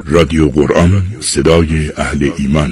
رادیو قرآن، صدای اهل ایمان.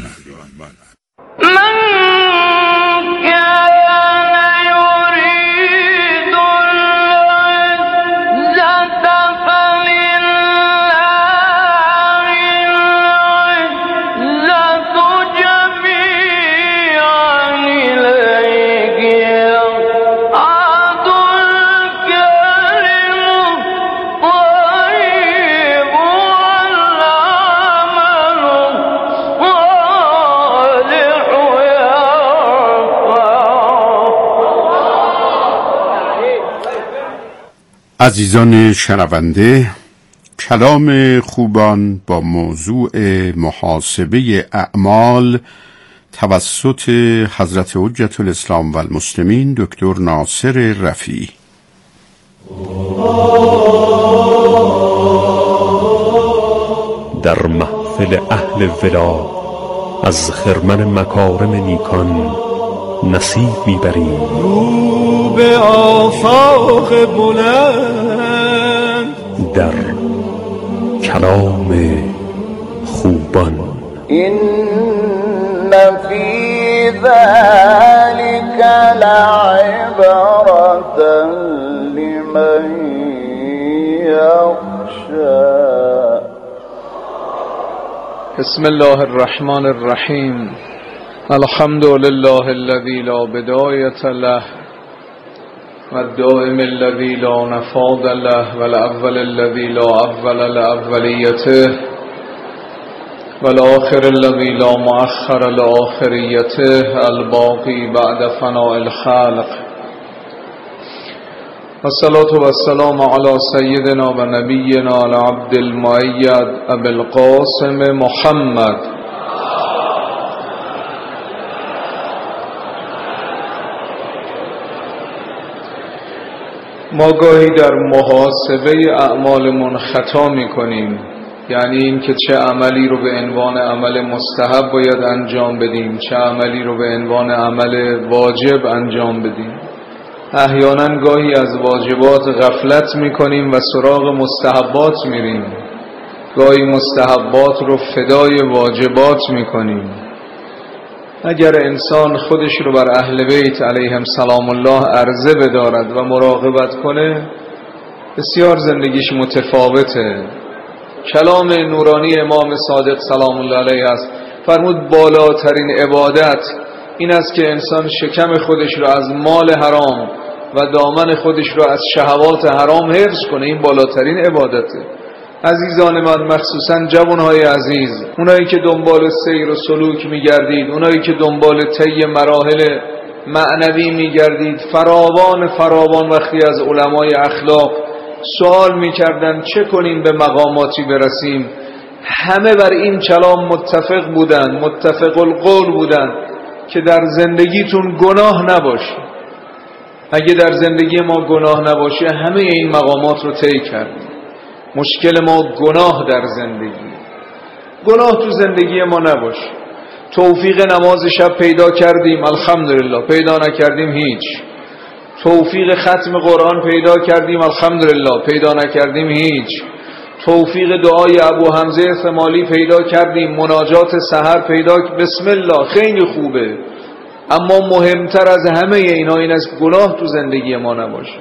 عزیزان شنونده، کلام خوبان با موضوع محاسبه اعمال توسط حضرت حجت الاسلام و المسلمین دکتر ناصر رفیعی. در محفل اهل ولا از خرمن مکارم نیکان نصیب میبریم. رو به آفاق بلند در کلام خوبان. این فی ذلک لعبرة لمن یخشی. بسم الله الرحمن الرحیم. الحمد لله الذي لا بداية له والدائم الذي لا نفاد له والأول الذي لا أول لأوليته والآخر الذي لا مؤخر لآخريته الباقي بعد فناء الخلق. والصلاة والسلام على سيدنا ونبينا العبد المؤيد أبي القاسم محمد. ما گاهی در محاسبه اعمالمون خطا میکنیم، یعنی این که چه عملی رو به عنوان عمل مستحب باید انجام بدیم، چه عملی رو به عنوان عمل واجب انجام بدیم. احیانا گاهی از واجبات غفلت میکنیم و سراغ مستحبات میریم، گاهی مستحبات رو فدای واجبات میکنیم. اگر انسان خودش رو بر اهل بیت علیهم سلام الله عرضه بدارد و مراقبت کنه، بسیار زندگیش متفاوته. کلام نورانی امام صادق سلام الله علیه است، فرمود بالاترین عبادت این است که انسان شکم خودش رو از مال حرام و دامن خودش رو از شهوات حرام حفظ کنه. این بالاترین عبادته. عزیزان من، مخصوصا جوانهای عزیز، اونایی که دنبال سیر و سلوک میگردید، اونایی که دنبال طی مراحل معنوی میگردید، فراوان وقتی از علمای اخلاق سوال میکردن چه کنیم به مقاماتی برسیم، همه بر این کلام متفق بودن، متفق القول بودن که در زندگیتون گناه نباشه. اگه در زندگی ما گناه نباشه همه این مقامات رو طی کردیم. مشکل ما گناه در زندگی، گناه تو زندگی ما نباشه. توفیق نماز شب پیدا کردیم الحمدلله، پیدا نکردیم هیچ. توفیق ختم قرآن پیدا کردیم الحمدلله، پیدا نکردیم هیچ. توفیق دعای ابو حمزه ثمالی پیدا کردیم، مناجات سحر پیدا، بسم الله، خیلی خوبه. اما مهمتر از همه اینا این است گناه تو زندگی ما نباشه.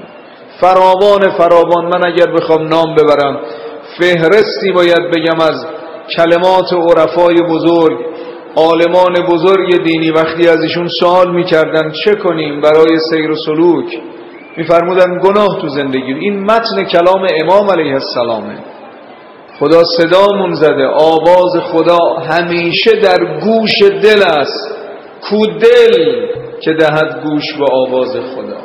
فراوان من اگر بخوام نام ببرم فهرستی باید بگم از کلمات عرفای بزرگ، عالمان بزرگ دینی. وقتی از ایشون سوال میکردن چه کنیم برای سیر و سلوک، میفرمودن گناه تو زندگی. این متن کلام امام علیه السلامه. خدا صدامون زده، آواز خدا همیشه در گوش دل است. کو دل که دهد گوش به آواز خدا.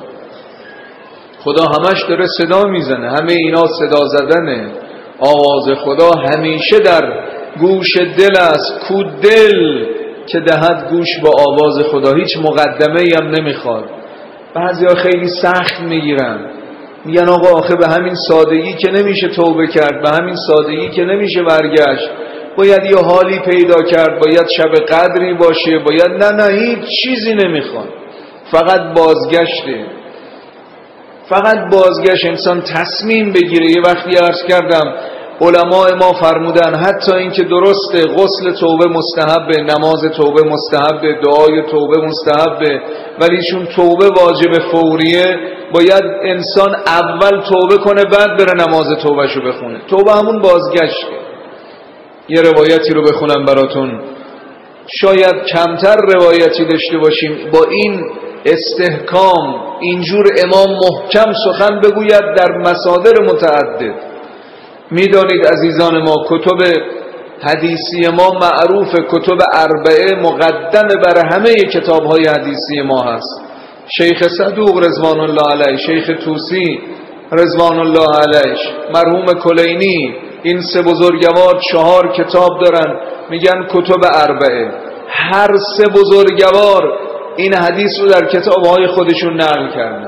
خدا همش داره صدا میزنه، همه اینا صدا زدنه. آواز خدا همیشه در گوش دل است. کو دل که دهد گوش به آواز خدا. هیچ مقدمه ای هم نمیخواد. بعضیا خیلی سخت میگیرن، میگن آقا آخه به همین سادگی که نمیشه توبه کرد، به همین سادگی که نمیشه برگشت، باید یه حالی پیدا کرد، باید شب قدری باشه، باید نه هیچ چیزی نمیخواد، فقط بازگشته. فقط بازگشت. انسان تصمیم بگیره. یه وقتی عرض کردم علماء ما فرمودن حتی این که درسته غسل توبه مستحبه، نماز توبه مستحبه، دعای توبه مستحبه، ولی چون توبه واجب فوریه باید انسان اول توبه کنه بعد بره نماز توبهشو بخونه. توبه همون بازگشته. یه روایتی رو بخونم براتون، شاید کمتر روایتی داشته باشیم با این استحکام اینجور امام محکم سخن بگوید در مصادر متعدد. میدانید عزیزان ما کتب حدیثی ما معروف کتب اربعه مقدم بر همه کتاب‌های حدیثی ما هست. شیخ صدوق رضوان الله علیه، شیخ طوسی رضوان الله علیه، مرحوم کلینی، این سه بزرگوار 4 کتاب دارن میگن کتب اربعه. هر سه بزرگوار این حدیث رو در کتاب‌های خودشون نقل کردن.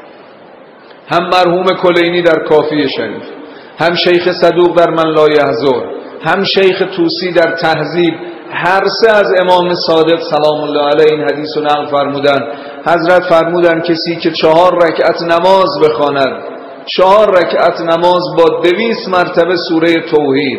هم مرحوم کلینی در کافی شریف، هم شیخ صدوق در من لا یحضر، هم شیخ طوسی در تهذیب. هر سه از امام صادق سلام الله علیه این حدیث رو نقل فرمودن. حضرت فرمودن کسی که 4 رکعت نماز بخواند، 4 رکعت نماز با 200 مرتبه سوره توحید،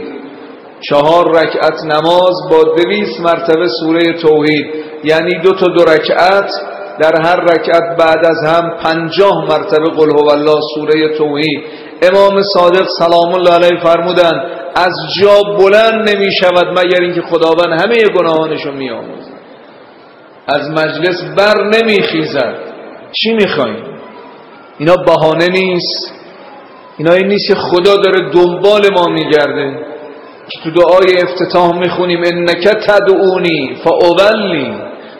4 رکعت نماز با 200 مرتبه سوره توحید، یعنی 2 رکعت، در هر رکعت بعد از هم 50 مرتبه قل هو الله سوره توحید. امام صادق سلام الله علیه فرمودن از جا بلند نمی شود مگر اینکه خداوند همه گناهانشو می آموزد. از مجلس بر نمی خیزد. چی می خواهیم؟ اینا بهانه نیست. اینا این نیست که خدا داره دنبال ما می گرده که تو دعای افتتاح می خونیم انک تدعونی فاولی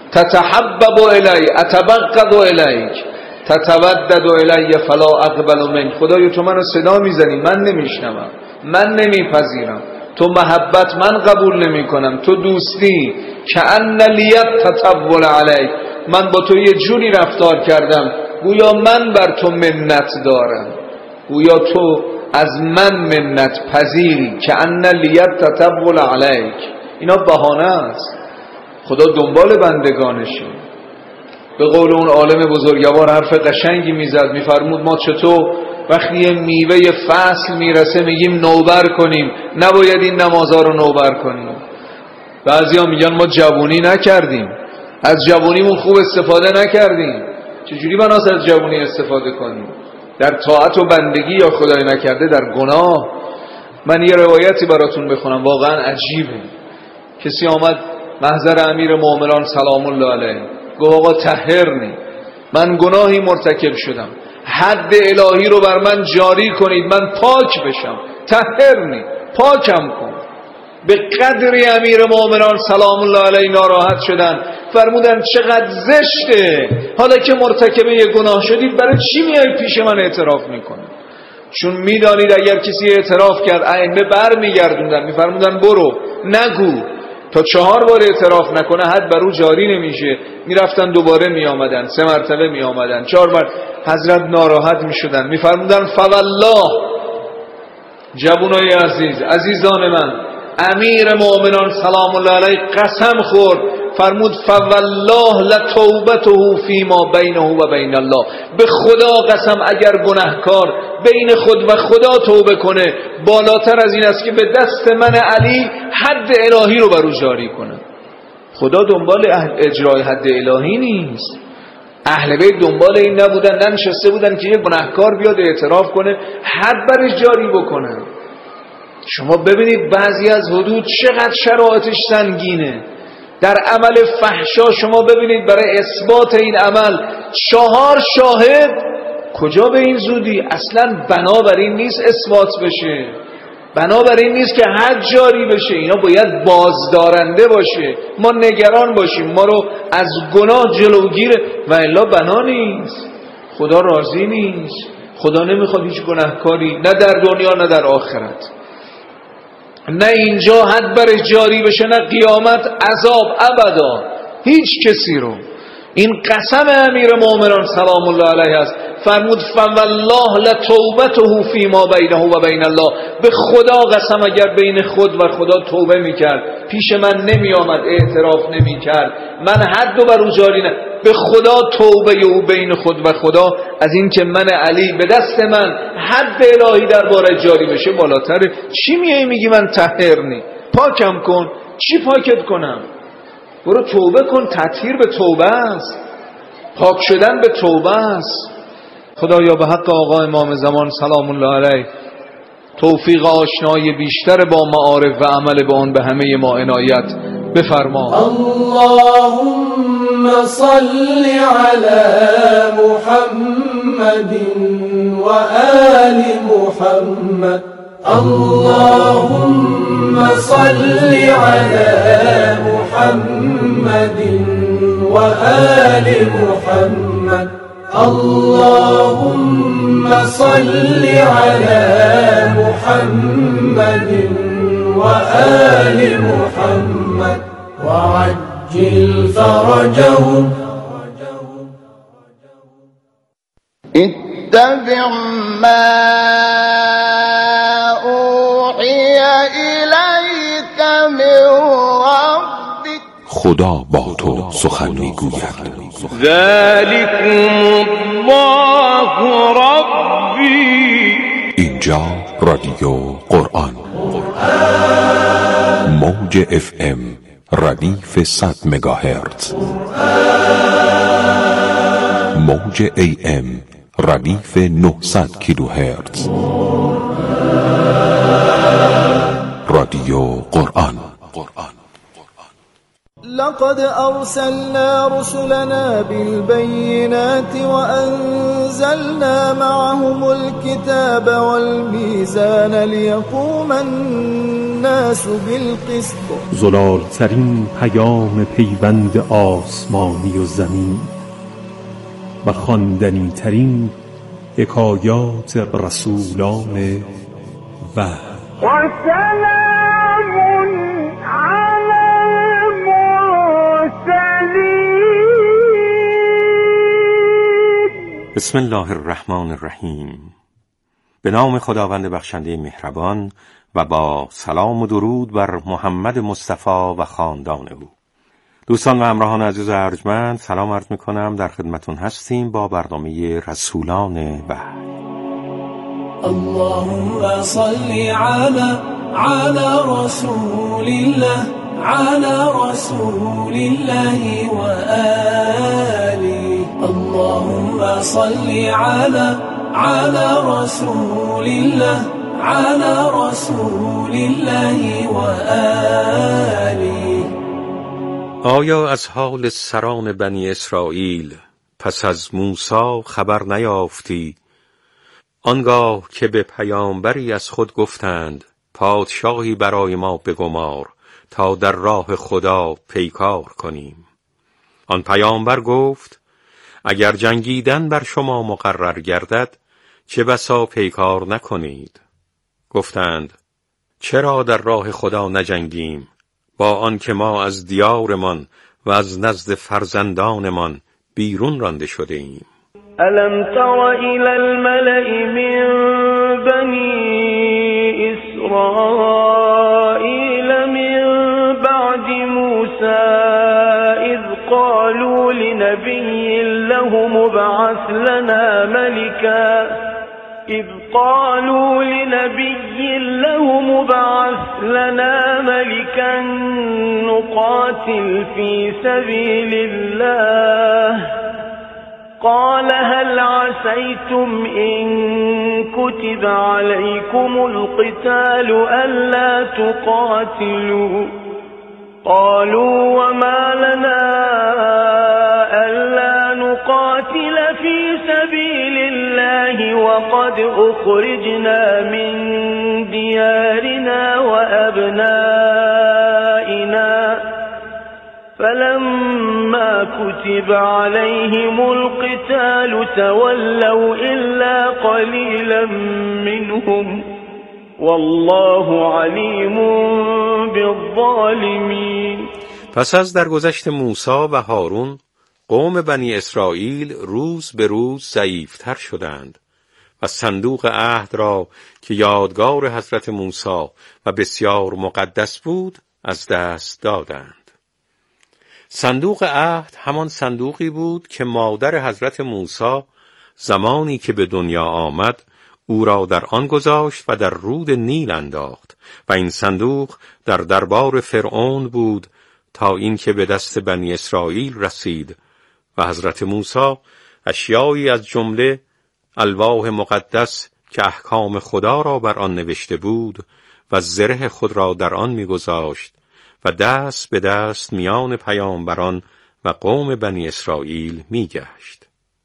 تتحبب الی اتبغض الیک تتودد الی فلا اقبل منک. خدایا تو منو صدا میزنی من نمیشنوم، من نمیپذیرم، تو محبت من قبول نمی کنم، تو دوستی کأن لیت تطول علیک، من با تو یه جوری رفتار کردم گویا من بر تو منت دارم، گویا تو از من منت پذیری، کأن لیت تطول علیک. اینا بهانه است. خدا دنبال بندگانشه. به قول اون عالم بزرگوار حرف قشنگی میزد، میفرمود ما چطور وقتی یه میوه فصل میرسه میگیم نوبر کنیم، نباید این نمازها رو نوبر کنیم. بعضیا میگن ما جوونی نکردیم، از جوونیمون خوب استفاده نکردیم. چجوری بناست از جوونی استفاده کنیم؟ در طاعت و بندگی یا خدای نکرده در گناه. من یه روایتی براتون بخونم واقعا عجیبه. کسی آمد محضر امیر مومنان سلام الله علیه، گفت آقا طهرنی، من گناهی مرتکب شدم، حد الهی رو بر من جاری کنید من پاک بشم، طهرنی، پاکم کن. به قدری امیر مومنان سلام الله علیه ناراحت شدن، فرمودن چقدر زشته حالا که مرتکب یه گناه شدید برای چی میای پیش من اعتراف میکنید؟ چون میدانید اگر کسی اعتراف کرد ائمه بر میگردوندن، میفرمودن برو نگو تا 4 بار اعتراف نکنه حد بر او جاری نمیشه. میرفتن دوباره میآمدن، 3 مرتبه میآمدن، 4 بار. حضرت ناراحت میشدن، میفرمودن فوالله، جوانای عزیز، عزیزان من، امیر مومنان سلام الله علیه قسم خورد، فرمود فوالله لتوبته فیما بینه و بین الله، به خدا قسم اگر گناهکار بین خود و خدا توبه کنه بالاتر از این است که به دست من علی حد الهی رو بر او جاری کنه. خدا دنبال اجرای حد الهی نیست. اهل بیت دنبال این نبودن، ننشسته بودن که یه گناهکار بیاد اعتراف کنه حد برش جاری بکنه. شما ببینید بعضی از حدود چقدر شرایطش سنگینه. در عمل فحشا شما ببینید برای اثبات این عمل 4 شاهد، کجا به این زودی؟ اصلا بنابراین نیست اثبات بشه، بنابراین نیست که حد جاری بشه. اینا باید بازدارنده باشه، ما نگران باشیم ما رو از گناه جلوگیره، و الا بنا نیست. خدا راضی نیست، خدا نمیخواد هیچ گناهکاری نه در دنیا نه در آخرت، نه اینجا حد برش جاری بشه نه قیامت عذاب ابدا هیچ کسی رو. این قسم امیر مومنان سلام الله علیه است، فرمود فوالله لتوبته فیما بینه و بین الله، به خدا قسم اگر بین خود و خدا توبه میکرد پیش من نمی آمد اعتراف نمی کرد من حد رو بر او جاری نه. به خدا توبه او بین خود و خدا از این که من علی به دست من حد الهی درباره جاری بشه بالاتره. چی میای میگی من طاهرنی؟ پاکم کن. چی پاکت کنم؟ برو توبه کن. تطهیر به توبه است، پاک شدن به توبه است. خدایا به حق آقا امام زمان سلام الله علیه توفیق آشنایی بیشتر با معارف و عمل به آن به همه ما عنایت بفرما. اللهم صل على محمد و آل محمد. اللهم صل على محمد و آل محمد. اللهم صل على محمد و آل محمد وعجل فرجهم. اتبع ما اوحی الیک من ربک. خدا با تو سخن میگوید. ذلكم الله ربی. اینجا رادیو قرآن. موج FM ردیف 100 مگاهرتز، موج AM ردیف 900 کیلوهرتز. رادیو قرآن. لقد أرسلنا رسلنا بالبينات وأنزلنا معهم الكتاب والميزان ليقوم الناس بالقسط. زلالترین پیام پیوند آسمانی و زمین و خواندنی ترین حکایات رسولان وحی. بسم الله الرحمن الرحیم. به نام خداوند بخشنده مهربان و با سلام و درود بر محمد مصطفی و خاندان او. دوستان و همراهان عزیز و ارجمند، سلام عرض می‌کنم. در خدمتون هستیم با برنامه رسولان وحی. اللهم صل على رسول الله، على رسول الله و آله. اللهم صل على رسول الله، على رسول الله و آله. آیا از حال سران بنی اسرائیل پس از موسی خبر نیافتی؟ آنگاه که به پیامبری از خود گفتند پادشاهی برای ما بگمار تا در راه خدا پیکار کنیم. آن پیامبر گفت اگر جنگیدن بر شما مقرر گردد چه بسا پیکار نکنید. گفتند چرا در راه خدا نجنگیم با آن که ما از دیارمان و از نزد فرزندانمان بیرون رانده شده ایم. ألم تر إلى الملأ من بني إسرائيل من بعد موسى إذ قالوا لنبي له مبعث لنا ملكا نقاتل في سبيل الله. قال هل عسيتم إن كتب عليكم القتال ألا تقاتلوا؟ قالوا وما لنا ألا نقاتل في سبيل الله وقد أخرجنا من ديارنا وأبنائنا فلما كتب عليهم القتال تولوا إلا قليلا منهم والله علیم بالظالمین. پس از درگذشت موسی و هارون قوم بنی اسرائیل روز به روز ضعیفتر شدند و صندوق عهد را که یادگار حضرت موسی و بسیار مقدس بود از دست دادند. صندوق عهد همان صندوقی بود که مادر حضرت موسی زمانی که به دنیا آمد او را در آن گذاشت و در رود نیل انداخت و این صندوق در دربار فرعون بود تا اینکه به دست بنی اسرائیل رسید و حضرت موسی اشیایی از جمله الواح مقدس که احکام خدا را بر آن نوشته بود و زره خود را در آن می‌گذاشت و دست به دست میان پیامبران و قوم بنی اسرائیل می‌گشت.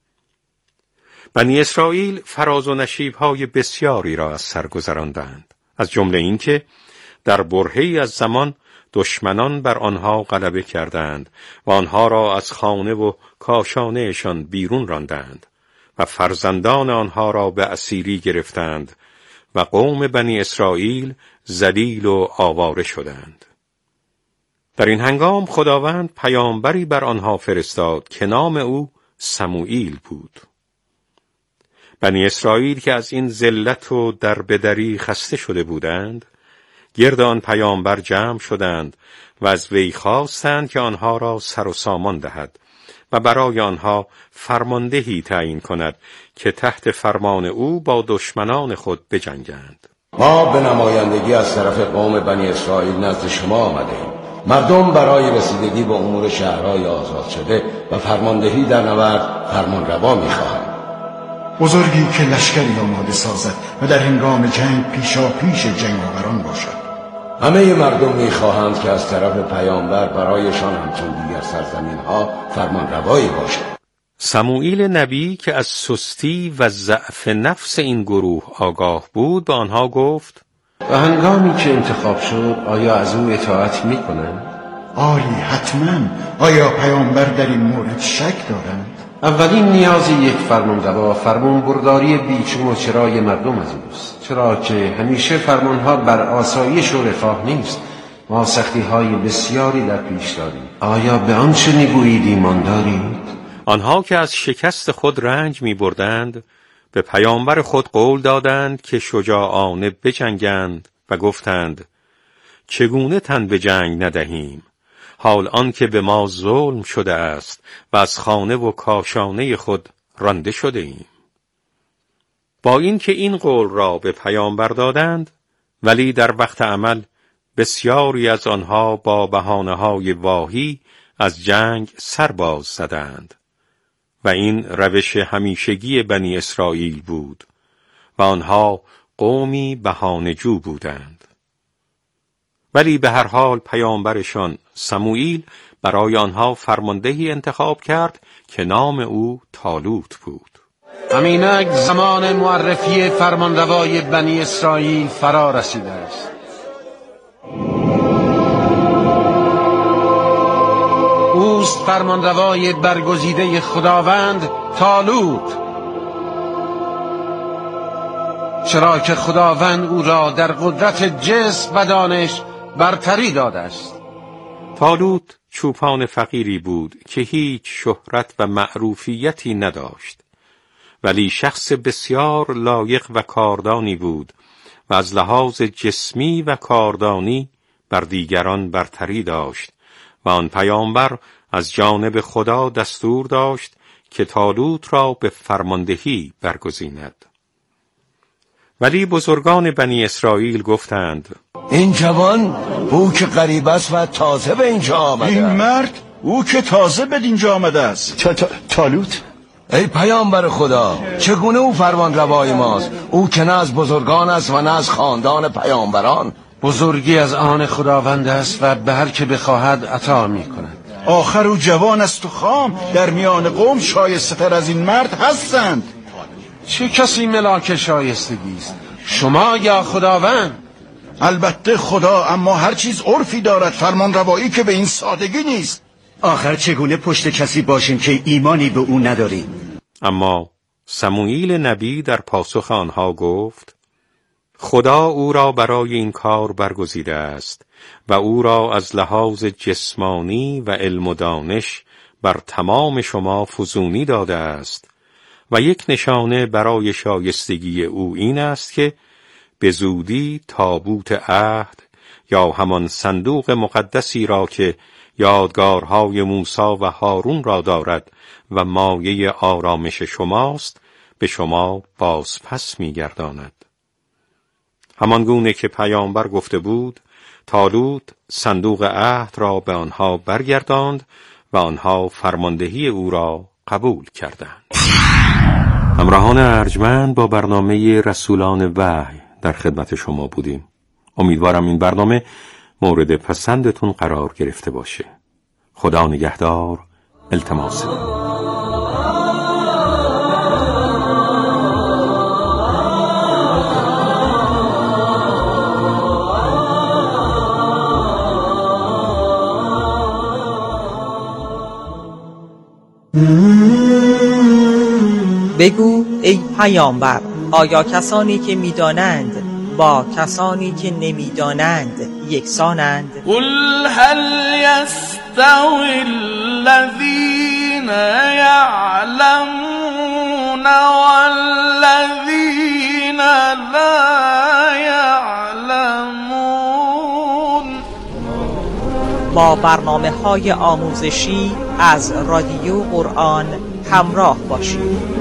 بنی اسرائیل فراز و نشیب‌های بسیاری را از سر گذراندند، از جمله اینکه در برهه‌ای از زمان دشمنان بر آنها غلبه کردند و آنها را از خانه و کاشانه‌شان بیرون راندند و فرزندان آنها را به اسیری گرفتند و قوم بنی اسرائیل ذلیل و آواره شدند. در این هنگام خداوند پیامبری بر آنها فرستاد که نام او سموئیل بود. بنی اسرائیل که از این ذلت و دربدری خسته شده بودند، گرد آن پیامبر جمع شدند و از وی خواستند که آنها را سر و سامان دهد و برای آنها فرماندهی تعیین کند که تحت فرمان او با دشمنان خود بجنگند. ما به نمایندگی از طرف قوم بنی اسرائیل نزد شما آمده ایم. مردم برای رسیدگی به امور شهرهای آزاد شده و فرماندهی در نبرد فرمانروا می‌خواهند. بزرگی که لشکری آماده سازد و در هنگام جنگ پیشاپیش جنگاوران باشد. همه مردم می‌خواهند که از طرف پیامبر برایشان همچون دیگر سرزمین‌ها فرمانروایی باشد. سموئیل نبی که از سستی و ضعف نفس این گروه آگاه بود به آنها گفت: و هنگامی که انتخاب شد آیا از او اطاعت می‌کنند؟ آری حتما. آیا پیامبر در این مورد شک دارند؟ اولین نیاز یک فرمانروا فرمانبرداری بیچون و چرای مردم از اوست، چرا که همیشه فرمانها بر آسایش و رفاه نیست. ما سختی‌های بسیاری در پیش داریم. آیا به آنچه می‌گویید ایمان دارید؟ آنها که از شکست خود رنج می‌بردند به پیامبر خود قول دادند که شجاعانه بجنگند و گفتند: چگونه تن به جنگ ندهیم حال آن که به ما ظلم شده است و از خانه و کاشانه خود رانده شده ایم. با این که این قول را به پیامبر دادند، ولی در وقت عمل بسیاری از آنها با بهانه‌های واهی از جنگ سرباز زدند و این روش همیشگی بنی اسرائیل بود و آنها قومی بهانه‌جو بودند. ولی به هر حال پیامبرشان سموئیل برای آنها فرماندهی انتخاب کرد که نام او طالوت بود. همینک زمان معرفی فرمانروای بنی اسرائیل فرا رسیده است. اوست فرمانروای برگزیده خداوند طالوت، چرا که خداوند او را در قدرت جسم و دانش برتری داده است. طالوت چوپان فقیری بود که هیچ شهرت و معروفیتی نداشت، ولی شخص بسیار لایق و کاردانی بود و از لحاظ جسمی و کاردانی بر دیگران برتری داشت و آن پیامبر از جانب خدا دستور داشت که طالوت را به فرماندهی برگزیند. ولی بزرگان بنی اسرائیل گفتند: این جوان او که غریب است و تازه به اینجا آمده. این مرد او که تازه به اینجا آمده است. طالوت؟ ای پیامبر خدا، چگونه او فرمانروای ماست؟ او که نه از بزرگان است و نه از خاندان پیامبران. بزرگی از آن خداوند است و به هر که بخواهد عطا می کند. آخر او جوان است و خام، در میان قوم شایسته تر از این مرد هستند. چه کسی ملاک شایستگی است، شما یا خداوند؟ البته خدا، اما هر چیز عرفی دارد، فرمانروایی که به این سادگی نیست. آخر چگونه پشت کسی باشیم که ایمانی به او نداریم؟ اما سموئیل نبی در پاسخ آنها گفت: خدا او را برای این کار برگزیده است و او را از لحاظ جسمانی و علم و دانش بر تمام شما فزونی داده است و یک نشانه برای شایستگی او این است که به زودی تابوت عهد یا همان صندوق مقدسی را که یادگارهای موسی و هارون را دارد و مایه آرامش شماست به شما بازپس می‌گرداند. همان گونه که پیامبر گفته بود، طالوت صندوق عهد را به آنها برگرداند و آنها فرماندهی او را قبول کردند. همراهان ارجمند، با برنامه رسولان وحی در خدمت شما بودیم. امیدوارم این برنامه مورد پسندتون قرار گرفته باشه. خدا نگهدار. التماس بگو ای پیامبر، آیا کسانی که می‌دانند با کسانی که نمی‌دانند یکسانند؟ قل هل يستوي الذين يعلمون والذين لا يعلمون. با برنامه‌های آموزشی از رادیو قرآن همراه باشید.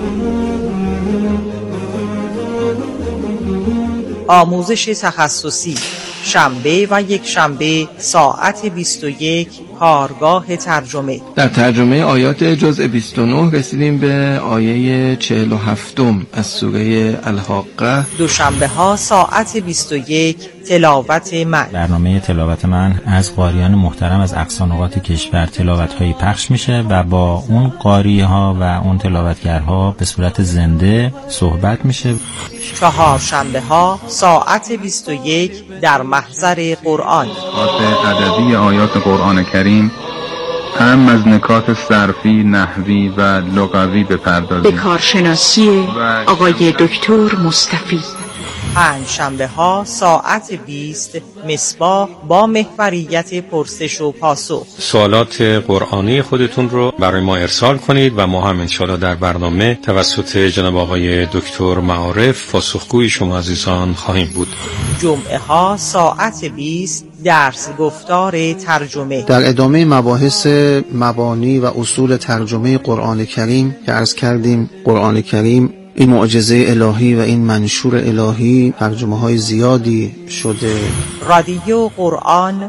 آموزش تخصصی شنبه و یک شنبه ساعت 21 کارگاه ترجمه. در ترجمه آیات جزء 29 رسیدیم به آیه 47 از سوره الحاقه. دوشنبه ها ساعت 21 تلاوت من. برنامه تلاوت من از قاریان محترم از اقصا نقاط کشور تلاوت هایی پخش میشه و با اون قاری ها و اون تلاوتگرها به صورت زنده صحبت میشه. چهارشنبه ها ساعت 21 در محضر قرآن. نکات ادبی آیات قرآن کریم، هم از نکات صرفی، نحوی و لغوی بپردازیم. به کارشناسی آقای دکتر مستفید. پنجشنبه ها ساعت 20 مصباح با محوریت پرسش و پاسخ. سوالات قرآنی خودتون رو برای ما ارسال کنید و ما هم انشاءالله در برنامه توسط جناب آقای دکتر معارف پاسخگوی شما عزیزان خواهیم بود. جمعه ها ساعت 20 درس گفتار ترجمه. در ادامه مباحث مبانی و اصول ترجمه قرآن کریم که عرض کردیم، قرآن کریم این معجزه الهی و این منشور الهی ترجمه های زیادی شده. رادیو قرآن،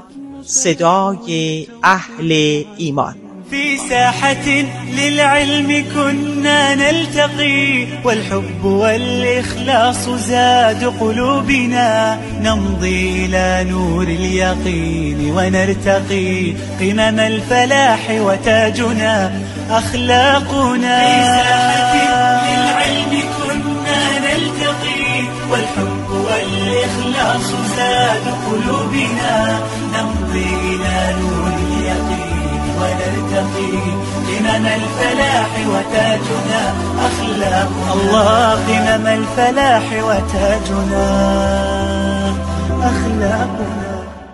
صدای اهل ایمان. في ساحة للعلم كنا نلتقي والحب والإخلاص زاد قلوبنا نمضي إلى نور اليقين ونرتقي قمم الفلاح وتاجنا أخلاقنا. في ساحة للعلم كنا نلتقي والحب والإخلاص زاد قلوبنا نمضي إلى نور اليقين ونرتقي قمم الفلاح وتاجنا أخلاق الله. قمم الفلاح وتاجنا أخلاقنا.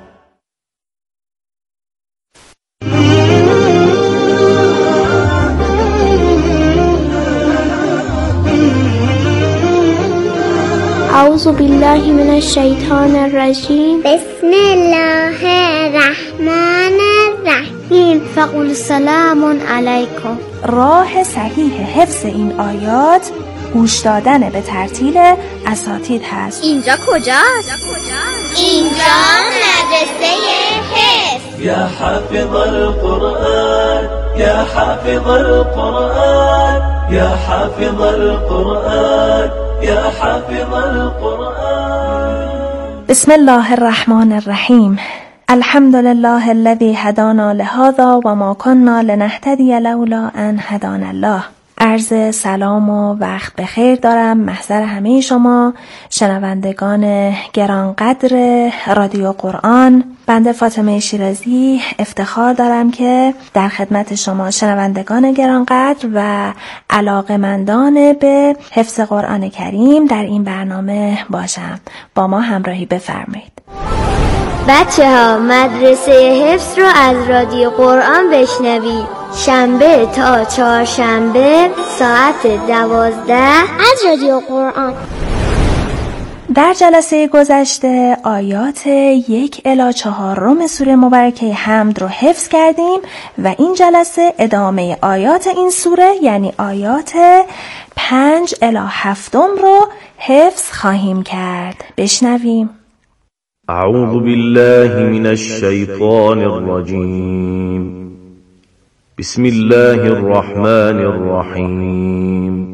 أعوذ بالله من الشيطان الرجيم. بسم الله الرحمن الرحیم. فقل سلام علیکم. راه صحیح حفظ این آیات گوش دادن به ترتیل اساتید هست. اینجا کجاست؟ اینجا مدرسه حفظ. یا حافظ القرآن یا حافظ القرآن یا حافظ القرآن یا حافظ القرآن. بسم الله الرحمن الرحیم. الحمد لله الذي هدانا لهذا و ما كنا لنهتدي لولا ان هدانا الله. عرض سلام و وقت بخیر دارم محضر همه شما شنوندگان گرانقدر رادیو قرآن. بنده فاطمه شیرازی افتخار دارم که در خدمت شما شنوندگان گرانقدر و علاقه‌مندان به حفظ قرآن کریم در این برنامه باشم. با ما همراهی بفرمایید. بچه ها، مدرسه حفظ رو از رادیو قرآن بشنوید. شنبه تا چهارشنبه ساعت 12 از رادیو قرآن. در جلسه گذشته آیات 1 الی 4 سوره مبارکه حمد رو حفظ کردیم و این جلسه ادامه آیات این سوره یعنی آیات 5 الی 7 رو حفظ خواهیم کرد. بشنویم. اعوذ بالله من الشیطان الرجیم. بسم الله الرحمن الرحیم.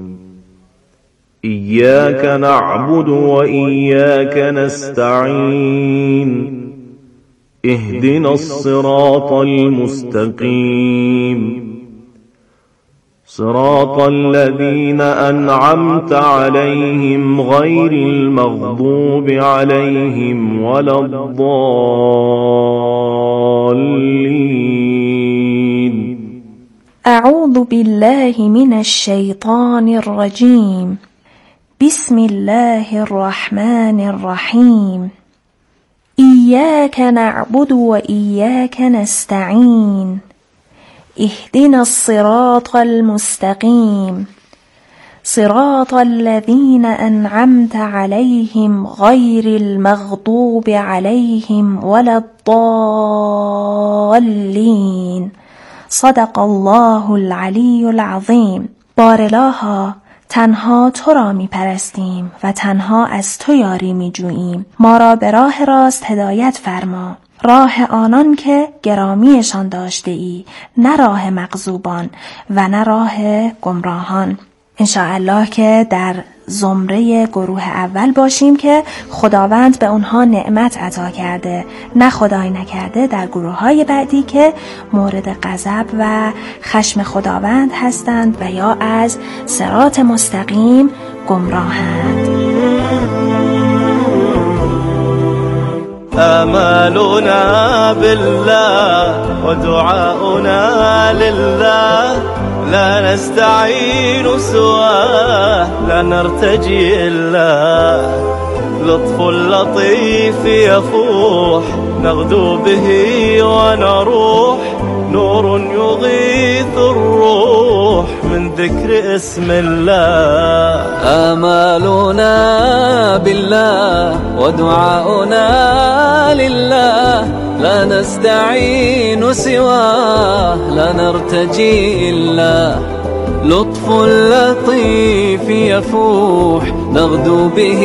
إياك نعبد وإياك نستعين اهدنا الصراط المستقيم صراط الذين أنعمت عليهم غير المغضوب عليهم ولا الضالين. أعوذ بالله من الشيطان الرجيم. بسم الله الرحمن الرحيم. إياك نعبد وإياك نستعين اهدنا الصراط المستقيم صراط الذين أنعمت عليهم غير المغضوب عليهم ولا الضالين. صدق الله العلی العظیم. بارالها تنها تو را می پرستیم و تنها از تو یاری می جوییم. ما را به راه راست هدایت فرما، راه آنان که گرامیشان داشته ای، نه راه مغضوبان و نه راه گمراهان. انشاءالله که در زمره گروه اول باشیم که خداوند به اونها نعمت عطا کرده، نه خدای نکرده در گروه‌های بعدی که مورد غضب و خشم خداوند هستند و یا از صراط مستقیم گمراهند. آمالنا بالله ودعاؤنا لله لا نستعين سواه لا نرتجي إلا لطف لطيف يفوح نغدو به ونروح نور يغيث الروح من ذكر اسم الله. آمالنا بالله ودعاؤنا لله لا نستعين سواه لا نرتجي إلا لطف لطيف يفوح نغدو به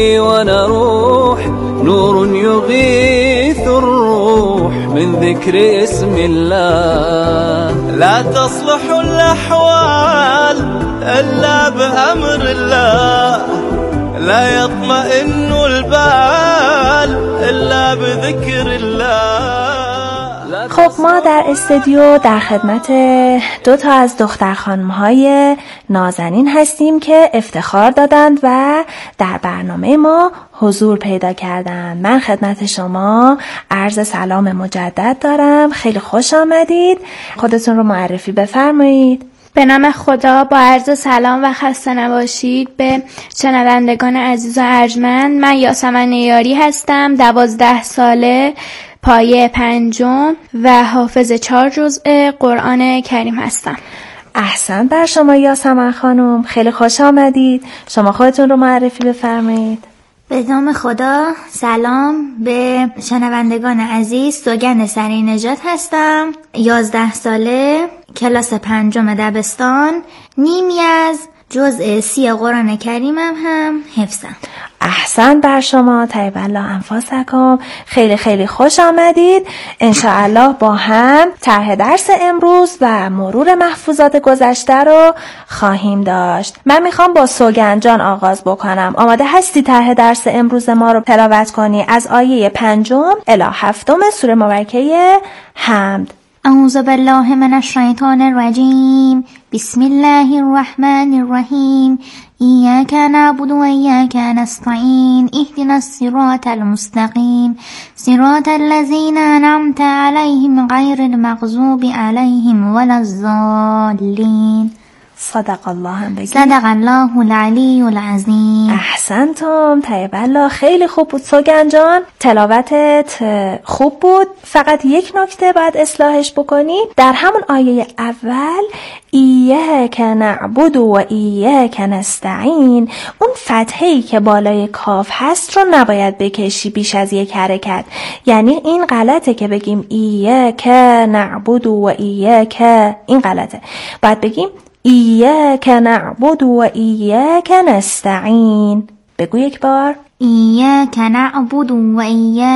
ونروح نور يغيث الروح من ذكر اسم الله. لا تصلح الأحوال إلا بأمر الله لا يطمئن البال إلا بذكر الله. خب ما در استودیو در خدمت 2 از دختر خانم‌های نازنین هستیم که افتخار دادند و در برنامه ما حضور پیدا کردند. من خدمت شما عرض سلام مجدد دارم. خیلی خوش آمدید. خودتون رو معرفی بفرمایید. به نام خدا، با عرض سلام و خسته نباشید به شنوندگان عزیز و ارجمند. من یاسمن یاری هستم، 12 ساله، پایه 5 و حافظ 4 جزء قرآن کریم هستم. احسن بر شما یاسمن خانم، خیلی خوش آمدید. شما خودتون رو معرفی بفرمایید. به نام خدا، سلام به شنوندگان عزیز. سوگند سری نجات هستم، 11 ساله، کلاس 5 دبستان، نیمی از جزء 30 قرآن کریمم هم حفظم. احسن بر شما، طیب الله انفاسکم. خیلی خیلی خوش آمدید. انشاءالله با هم طرح درس امروز و مرور محفوظات گذشته رو خواهیم داشت. من میخوام با سوگند جان آغاز بکنم. آماده هستی طرح درس امروز ما رو تلاوت کنی از آیه 5 الی 7 سوره مبارکه حمد. اعوذ بالله من الشیطان الرجیم. بسم الله الرحمن الرحیم. ایاک نعبد و ایاک نستعین اهدنا الصراط المستقیم صراط الذین انعمت علیهم غیر المغضوب علیهم ولا الضالین. صدق الله هم بگید. صدق الله العلی العظیم. احسنتم. طیب الله. خیلی خوب بود سوگن جان، تلاوتت خوب بود. فقط یک نکته باید اصلاحش بکنی. در همون آیه اول ایاک نعبد و ایاک نستعین، اون فتحه‌ای که بالای کاف هست رو نباید بکشی بیش از یک حرکت. یعنی این غلطه که بگیم ایاک نعبد و ایاک، این غلطه. باید بگیم ایاک نعبد و ایاک نستعین. بگو یک بار. ایاک نعبد و ایاک